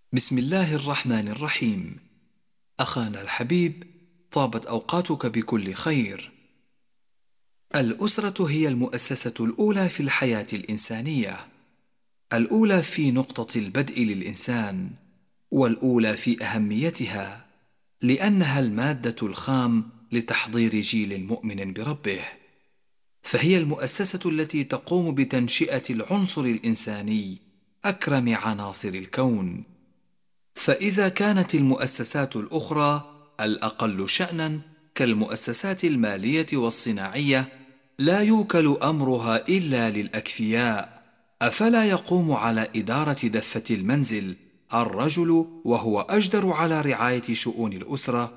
بسم الله الرحمن الرحيم. أخانا الحبيب، طابت أوقاتك بكل خير. الأسرة هي المؤسسة الأولى في الحياة الإنسانية، الأولى في نقطة البدء للإنسان، والأولى في أهميتها، لأنها المادة الخام لتحضير جيل مؤمن بربه، فهي المؤسسة التي تقوم بتنشئة العنصر الإنساني أكرم عناصر الكون. فإذا كانت المؤسسات الأخرى الأقل شأناً كالمؤسسات المالية والصناعية لا يوكل أمرها إلا للأكفياء، أفلا يقوم على إدارة دفة المنزل الرجل وهو أجدر على رعاية شؤون الأسرة؟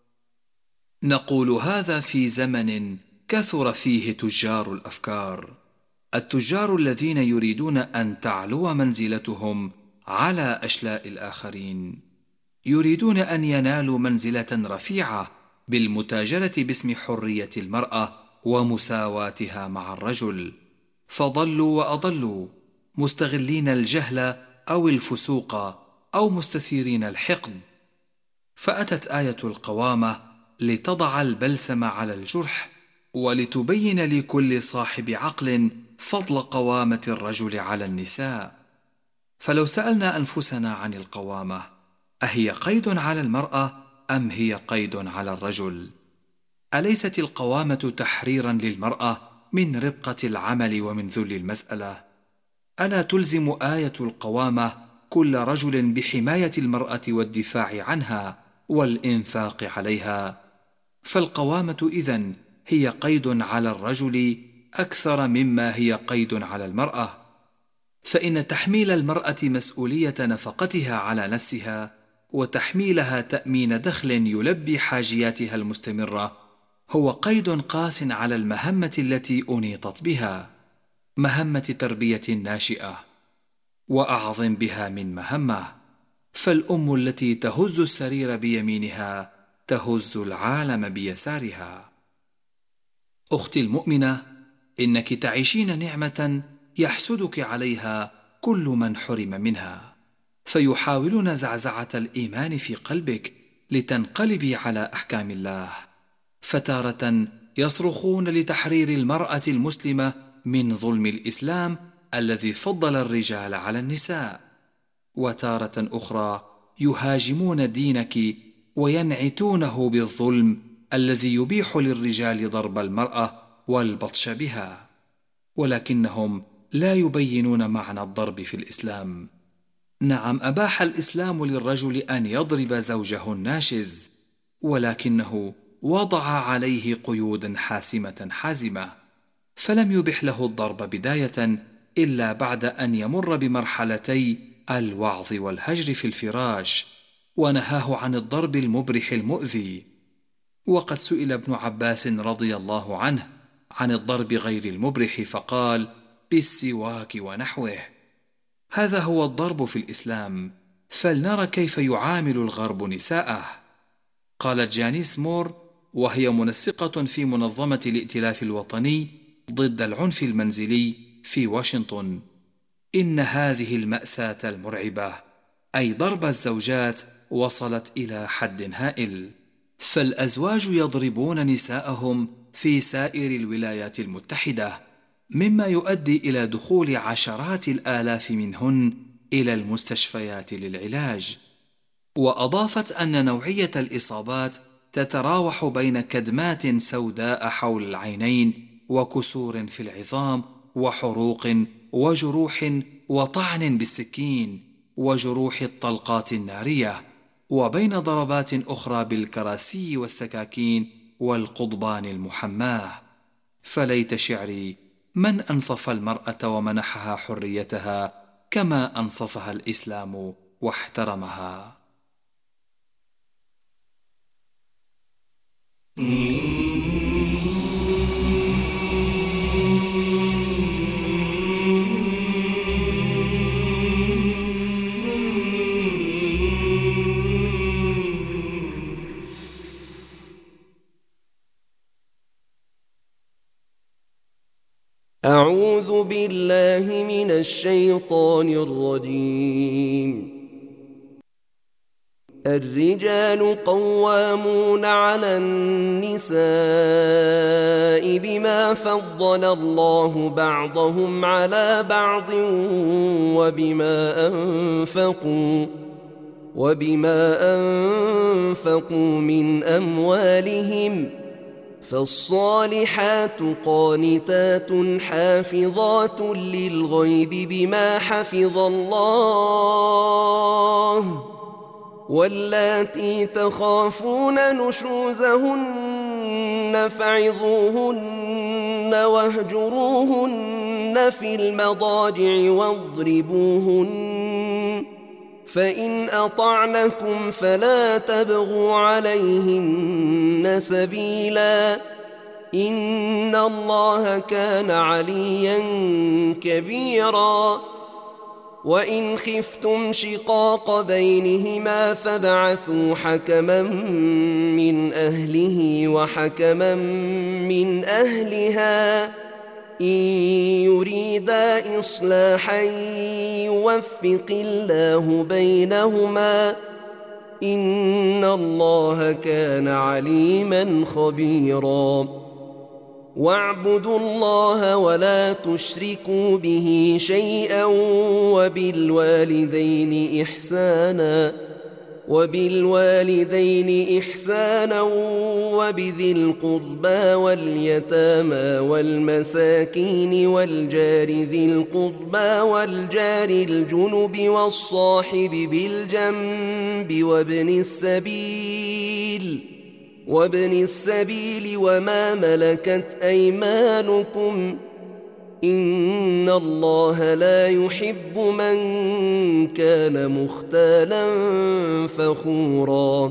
نقول هذا في زمن كثر فيه تجار الأفكار، التجار الذين يريدون أن تعلو منزلتهم على أشلاء الآخرين، يريدون أن ينالوا منزلة رفيعة بالمتاجرة باسم حرية المرأة ومساواتها مع الرجل، فضلوا وأضلوا مستغلين الجهل أو الفسوق أو مستثيرين الحقد. فأتت آية القوامة لتضع البلسم على الجرح، ولتبين لكل صاحب عقل فضل قوامة الرجل على النساء. فلو سألنا أنفسنا عن القوامة، أهي قيد على المرأة أم هي قيد على الرجل؟ أليست القوامة تحريرا للمرأة من ربقة العمل ومن ذل المسألة؟ ألا تلزم آية القوامة كل رجل بحماية المرأة والدفاع عنها والإنفاق عليها؟ فالقوامة إذن هي قيد على الرجل أكثر مما هي قيد على المرأة، فإن تحميل المرأة مسؤولية نفقتها على نفسها وتحميلها تأمين دخل يلبي حاجياتها المستمرة هو قيد قاس على المهمة التي أنيطت بها، مهمة تربية ناشئة، وأعظم بها من مهمة، فالأم التي تهز السرير بيمينها تهز العالم بيسارها. أختي المؤمنة، إنك تعيشين نعمة يحسدك عليها كل من حرم منها، فيحاولون زعزعة الإيمان في قلبك لتنقلبي على أحكام الله، فتارة يصرخون لتحرير المرأة المسلمة من ظلم الإسلام الذي فضل الرجال على النساء، وتارة أخرى يهاجمون دينك وينعتونه بالظلم الذي يبيح للرجال ضرب المرأة والبطش بها، ولكنهم لا يبينون معنى الضرب في الإسلام. نعم، أباح الإسلام للرجل أن يضرب زوجه الناشز، ولكنه وضع عليه قيودا حاسمة حازمة، فلم يبح له الضرب بداية إلا بعد أن يمر بمرحلتي الوعظ والهجر في الفراش، ونهاه عن الضرب المبرح المؤذي. وقد سئل ابن عباس رضي الله عنه عن الضرب غير المبرح فقال: بالسواك ونحوه. هذا هو الضرب في الإسلام، فلنرى كيف يعامل الغرب نساءه. قالت جانيس مور، وهي منسقة في منظمة الائتلاف الوطني ضد العنف المنزلي في واشنطن: إن هذه المأساة المرعبة، أي ضرب الزوجات، وصلت إلى حد هائل، فالأزواج يضربون نساءهم في سائر الولايات المتحدة، مما يؤدي إلى دخول عشرات الآلاف منهن إلى المستشفيات للعلاج. وأضافت أن نوعية الإصابات تتراوح بين كدمات سوداء حول العينين وكسور في العظام وحروق وجروح وطعن بالسكين وجروح الطلقات النارية، وبين ضربات أخرى بالكراسي والسكاكين والقضبان المحماة. فليت شعري من أنصف المرأة ومنحها حريتها كما أنصفها الإسلام واحترمها. أعوذ بالله من الشيطان الرجيم. الرجال قوامون على النساء بما فضل الله بعضهم على بعض وبما أنفقوا من أموالهم، فالصالحات قانتات حافظات للغيب بما حفظ الله، واللاتي تخافون نشوزهن فعظوهن واهجروهن في المضاجع واضربوهن، فإن أطعنكم فلا تبغوا عليهن سبيلا، إن الله كان عليا كبيرا. وإن خفتم شقاق بينهما فابعثوا حكما من أهله وحكما من أهلها إن يريدا إصلاحا يوفق الله بينهما، إن الله كان عليما خبيرا. واعبدوا الله ولا تشركوا به شيئا وبالوالدين إحسانا وبذي القربى واليتامى والمساكين والجار ذي القربى والجار الجنب والصاحب بالجنب وابن السبيل وما ملكت أيمانكم، إن الله لا يحب من كان مختالا فخورا.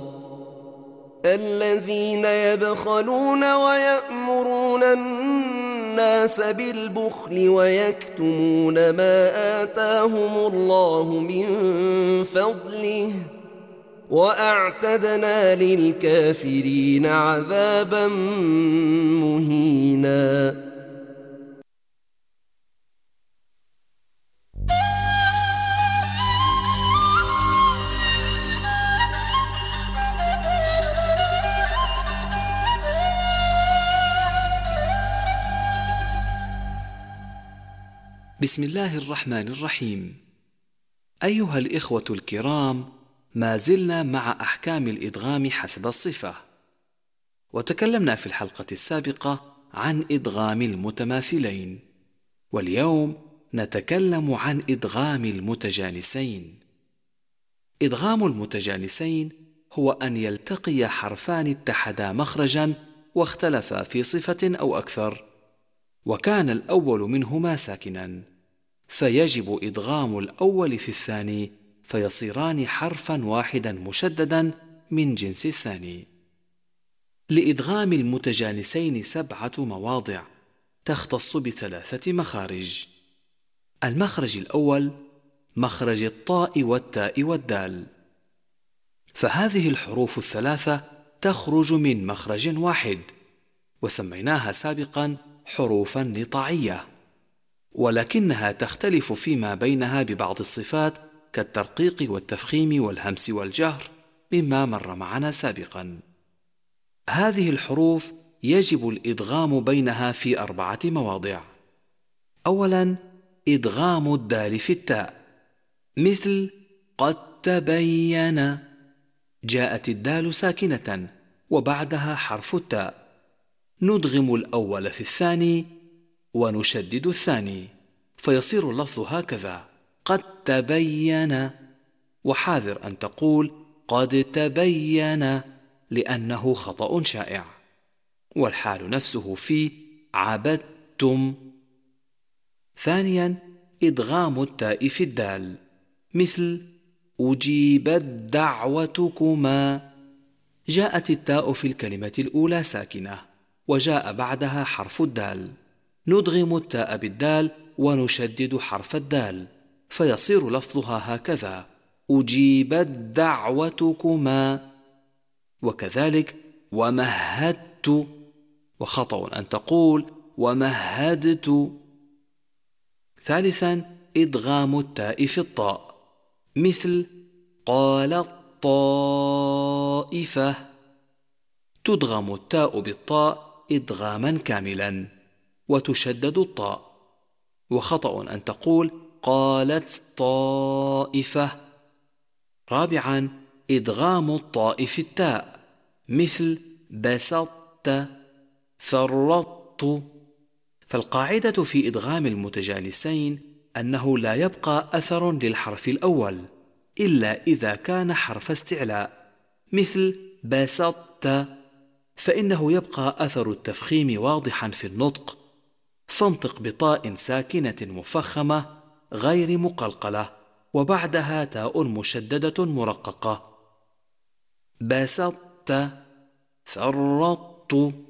الذين يبخلون ويأمرون الناس بالبخل ويكتمون ما آتاهم الله من فضله، وأعتدنا للكافرين عذابا مهينا. بسم الله الرحمن الرحيم. أيها الإخوة الكرام، ما زلنا مع أحكام الإدغام حسب الصفة، وتكلمنا في الحلقة السابقة عن إدغام المتماثلين، واليوم نتكلم عن إدغام المتجانسين. إدغام المتجانسين هو أن يلتقي حرفان اتحدا مخرجا واختلفا في صفة أو أكثر، وكان الأول منهما ساكنا، فيجب إدغام الأول في الثاني فيصيران حرفا واحدا مشددا من جنس الثاني. لإدغام المتجانسين 7 مواضع تختص ب3 مخارج. المخرج الأول مخرج الطاء والتاء والدال، فهذه الحروف 3 تخرج من مخرج واحد، وسميناها سابقا حروفا نطاعية، ولكنها تختلف فيما بينها ببعض الصفات كالترقيق والتفخيم والهمس والجهر مما مر معنا سابقا. هذه الحروف يجب الإدغام بينها في 4 مواضع. أولا، إدغام الدال في التاء، مثل قد تبين، جاءت الدال ساكنة وبعدها حرف التاء، ندغم الأول في الثاني ونشدد الثاني فيصير اللفظ هكذا: قد تبين، وحاذر أن تقول قد تبين لأنه خطأ شائع، والحال نفسه في عبدتم. ثانيا، إدغام التاء في الدال، مثل أجيبت دعوتكما، جاءت التاء في الكلمة الأولى ساكنة وجاء بعدها حرف الدال، ندغم التاء بالدال ونشدد حرف الدال فيصير لفظها هكذا: أجيبت دعوتكما. وكذلك ومهدت، وخطأ أن تقول ومهدت. ثالثا، إدغام التاء في الطاء، مثل قالت طائفة تدغم التاء بالطاء إدغاما كاملا وتشدد الطاء. وخطأ أن تقول قالت طائفة. رابعا إدغام الطاء في التاء مثل بسطت فرطت. فالقاعدة في إدغام المتجانسين أنه لا يبقى أثر للحرف الأول إلا إذا كان حرف استعلاء مثل بسطت، فإنه يبقى أثر التفخيم واضحا في النطق، فانطق بطاء ساكنة مفخمة غير مقلقلة وبعدها تاء مشددة مرققة. بسطت فرطت.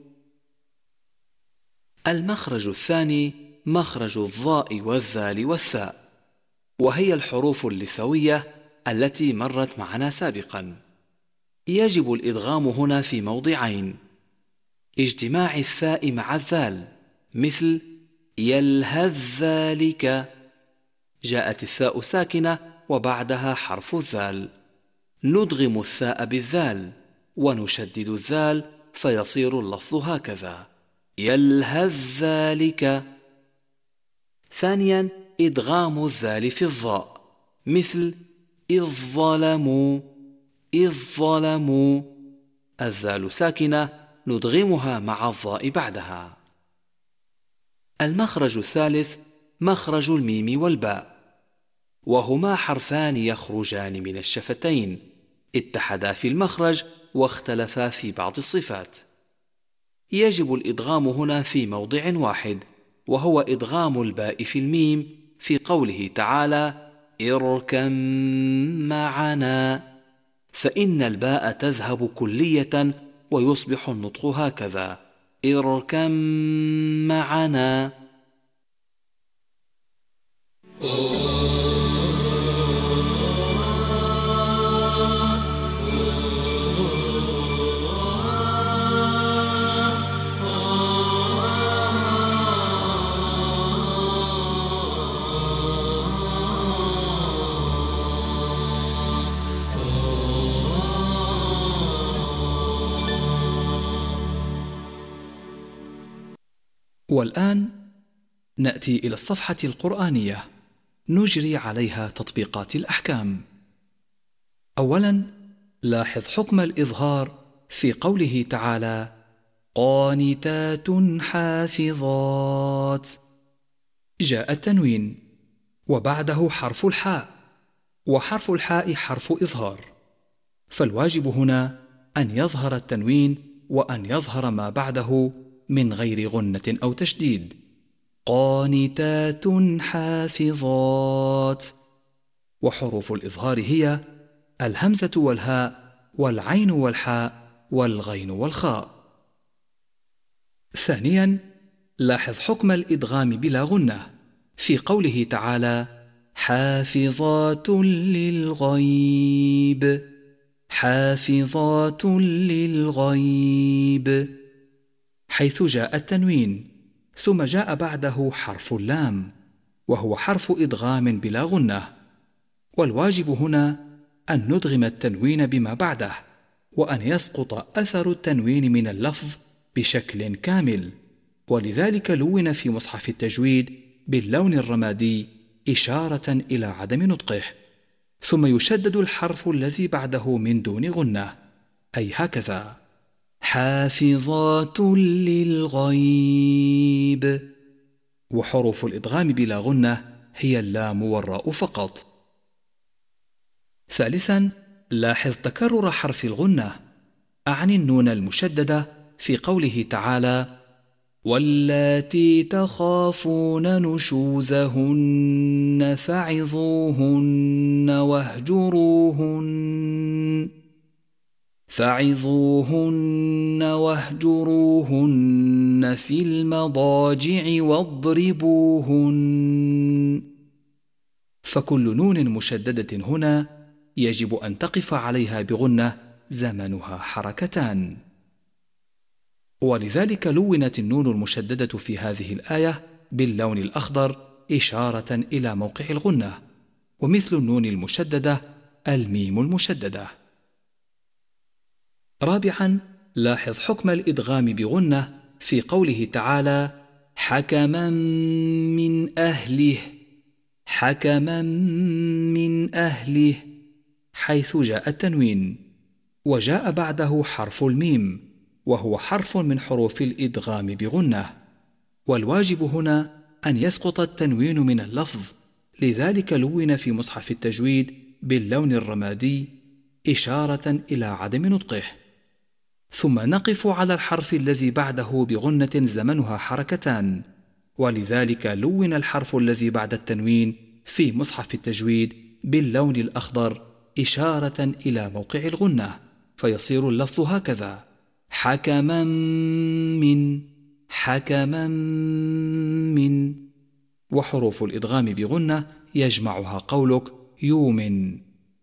المخرج الثاني مخرج الظاء والذال والثاء، وهي الحروف اللثوية التي مرت معنا سابقا. يجب الإدغام هنا في موضعين: اجتماع الثاء مع الذال مثل يلهث ذلك، جاءت الثاء ساكنة وبعدها حرف الذال، ندغم الثاء بالذال ونشدد الذال فيصير اللفظ هكذا يلهث ذلك. ثانيا إدغام الذال في الظاء مثل إذ ظلموا، إذ ظلموا، الذال ساكنة ندغمها مع الظاء بعدها. المخرج الثالث مخرج الميم والباء، وهما حرفان يخرجان من الشفتين، اتحدا في المخرج واختلفا في بعض الصفات. يجب الإدغام هنا في موضع واحد، وهو إدغام الباء في الميم في قوله تعالى اركم معنا، فإن الباء تذهب كلية ويصبح النطق هكذا اركم معنا. والآن نأتي إلى الصفحة القرآنية نجري عليها تطبيقات الأحكام. أولا لاحظ حكم الإظهار في قوله تعالى قانتات حافظات. جاء التنوين وبعده حرف الحاء، وحرف الحاء حرف إظهار، فالواجب هنا أن يظهر التنوين وأن يظهر ما بعده من غير غنة أو تشديد. قانتات حافظات. وحروف الإظهار هي الهمزة والهاء والعين والحاء والغين والخاء. ثانيا لاحظ حكم الإدغام بلا غنة في قوله تعالى حافظات للغيب، حافظات للغيب، حيث جاء التنوين ثم جاء بعده حرف اللام وهو حرف إدغام بلا غنة، والواجب هنا أن ندغم التنوين بما بعده وأن يسقط أثر التنوين من اللفظ بشكل كامل، ولذلك لون في مصحف التجويد باللون الرمادي إشارة إلى عدم نطقه. ثم يشدد الحرف الذي بعده من دون غنة، أي هكذا حافظات للغيب. وحروف الإدغام بلا غنة هي اللام والراء فقط. ثالثا لاحظ تكرر حرف الغنة، أعني النون المشددة في قوله تعالى واللاتي تخافون نشوزهن فعظوهن واهجروهن في المضاجع واضربوهن. فكل نون مشددة هنا يجب أن تقف عليها بغنة زمنها حركتان، ولذلك لونت النون المشددة في هذه الآية باللون الأخضر إشارة إلى موقع الغنة، ومثل النون المشددة الميم المشددة. رابعا، لاحظ حكم الإدغام بغنة في قوله تعالى: حكما من أهله، حكما من أهله، حيث جاء التنوين وجاء بعده حرف الميم، وهو حرف من حروف الإدغام بغنة، والواجب هنا أن يسقط التنوين من اللفظ، لذلك لون في مصحف التجويد باللون الرمادي إشارة إلى عدم نطقه. ثم نقف على الحرف الذي بعده بغنة زمنها حركتان، ولذلك لون الحرف الذي بعد التنوين في مصحف التجويد باللون الأخضر إشارة إلى موقع الغنة، فيصير اللفظ هكذا: حكما من، حكما من. وحروف الإدغام بغنة يجمعها قولك يومن.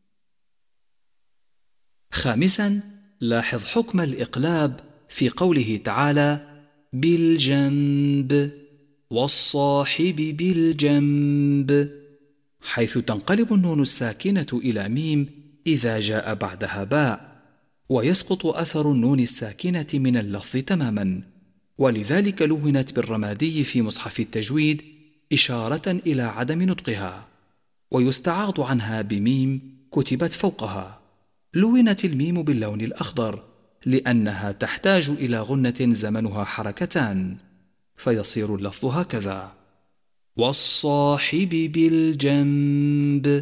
خامسا، لاحظ حكم الإقلاب في قوله تعالى: بالجنب والصاحب بالجنب، حيث تنقلب النون الساكنة إلى ميم إذا جاء بعدها باء، ويسقط أثر النون الساكنة من اللفظ تماما، ولذلك لونت بالرمادي في مصحف التجويد إشارة إلى عدم نطقها، ويستعاض عنها بميم كتبت فوقها. لونت الميم باللون الأخضر لأنها تحتاج إلى غنة زمنها حركتان، فيصير اللفظ هكذا: والصاحب بالجنب،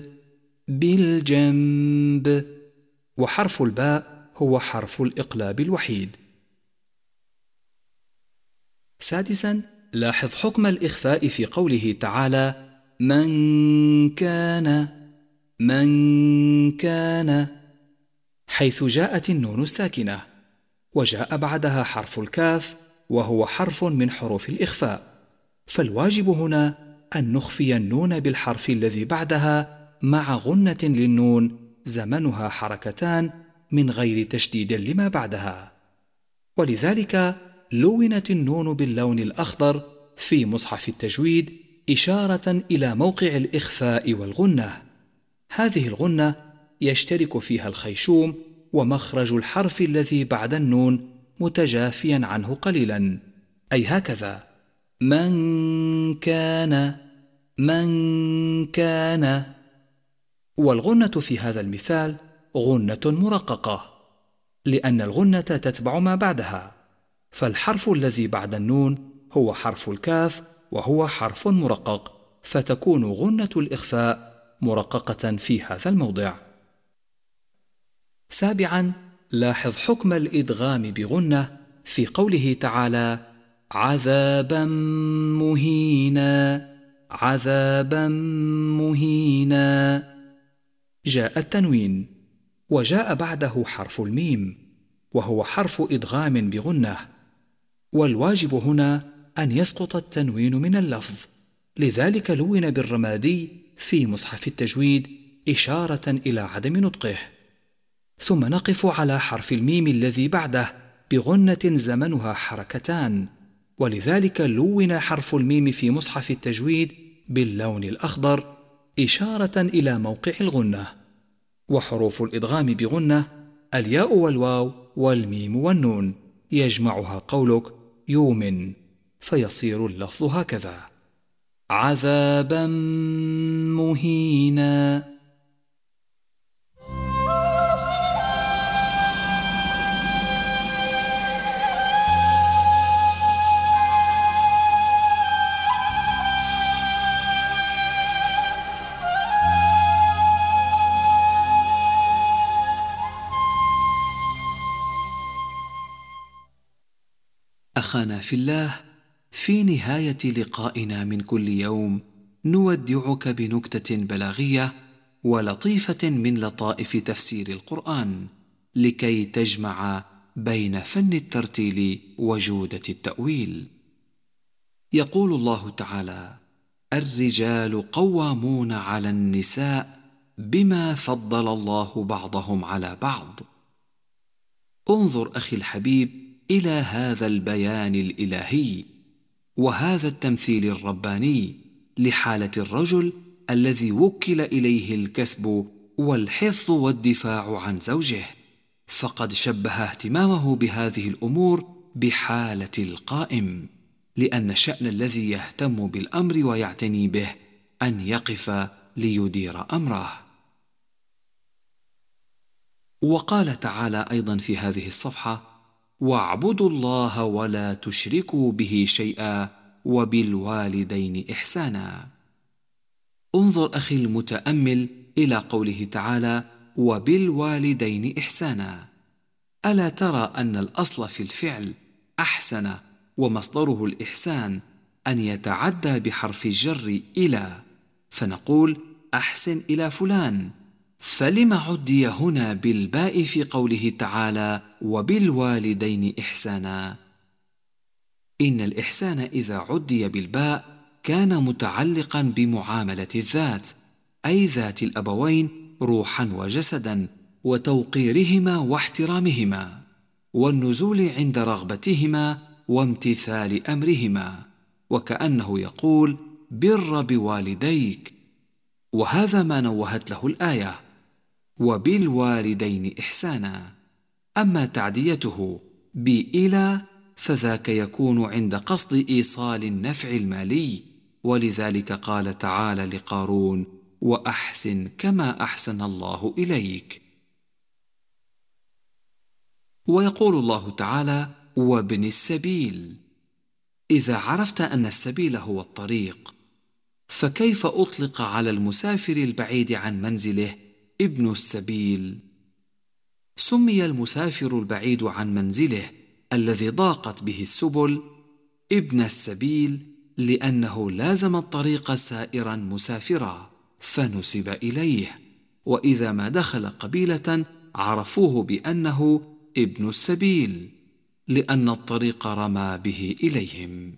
بالجنب. وحرف الباء هو حرف الإقلاب الوحيد. سادسا، لاحظ حكم الإخفاء في قوله تعالى: من كان، من كان، حيث جاءت النون الساكنة وجاء بعدها حرف الكاف، وهو حرف من حروف الإخفاء، فالواجب هنا أن نخفي النون بالحرف الذي بعدها مع غنة للنون زمنها حركتان من غير تشديد لما بعدها، ولذلك لونت النون باللون الأخضر في مصحف التجويد إشارة إلى موقع الإخفاء والغنة. هذه الغنة يشترك فيها الخيشوم ومخرج الحرف الذي بعد النون متجافيا عنه قليلا، أي هكذا: من كان، من كان. والغنة في هذا المثال غنة مرققة، لأن الغنة تتبع ما بعدها، فالحرف الذي بعد النون هو حرف الكاف، وهو حرف مرقق، فتكون غنة الإخفاء مرققة في هذا الموضع. سابعا، لاحظ حكم الإدغام بغنة في قوله تعالى: عذابا مهينا، عذابا مهينا. جاء التنوين وجاء بعده حرف الميم، وهو حرف إدغام بغنة، والواجب هنا أن يسقط التنوين من اللفظ، لذلك لون بالرمادي في مصحف التجويد إشارة إلى عدم نطقه. ثم نقف على حرف الميم الذي بعده بغنة زمنها حركتان، ولذلك لون حرف الميم في مصحف التجويد باللون الأخضر إشارة إلى موقع الغنة. وحروف الإدغام بغنة الياء والواو والميم والنون، يجمعها قولك يومن، فيصير اللفظ هكذا: عذابا مهينا. أخانا في الله، في نهاية لقائنا من كل يوم نودعك بنكتة بلاغية ولطيفة من لطائف تفسير القرآن، لكي تجمع بين فن الترتيل وجودة التأويل. يقول الله تعالى: الرجال قوامون على النساء بما فضل الله بعضهم على بعض. انظر أخي الحبيب إلى هذا البيان الإلهي وهذا التمثيل الرباني لحالة الرجل الذي وكل إليه الكسب والحفظ والدفاع عن زوجه، فقد شبه اهتمامه بهذه الأمور بحالة القائم، لأن شأن الذي يهتم بالأمر ويعتني به أن يقف ليدير أمره. وقال تعالى أيضا في هذه الصفحة: واعبدوا الله ولا تشركوا به شيئا وبالوالدين إحسانا. انظر أخي المتأمل إلى قوله تعالى: وبالوالدين إحسانا. ألا ترى أن الأصل في الفعل أحسن ومصدره الإحسان أن يتعدى بحرف الجر إلى، فنقول أحسن إلى فلان، فلم عدي هنا بالباء في قوله تعالى وبالوالدين إحسانا؟ إن الإحسان إذا عدي بالباء كان متعلقا بمعاملة الذات، أي ذات الأبوين روحا وجسدا، وتوقيرهما واحترامهما، والنزول عند رغبتهما وامتثال أمرهما، وكأنه يقول بر بوالديك. وهذا ما نوهت له الآية وبالوالدين إحسانا. أما تعديته بإلى فذاك يكون عند قصد إيصال النفع المالي، ولذلك قال تعالى لقارون: وأحسن كما أحسن الله إليك. ويقول الله تعالى: وابن السبيل. إذا عرفت أن السبيل هو الطريق، فكيف أطلق على المسافر البعيد عن منزله ابن السبيل؟ سمي المسافر البعيد عن منزله الذي ضاقت به السبل ابن السبيل لأنه لازم الطريق سائرا مسافرا، فنسب إليه. وإذا ما دخل قبيلة عرفوه بأنه ابن السبيل، لأن الطريق رمى به إليهم.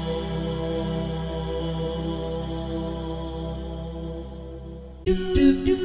do do do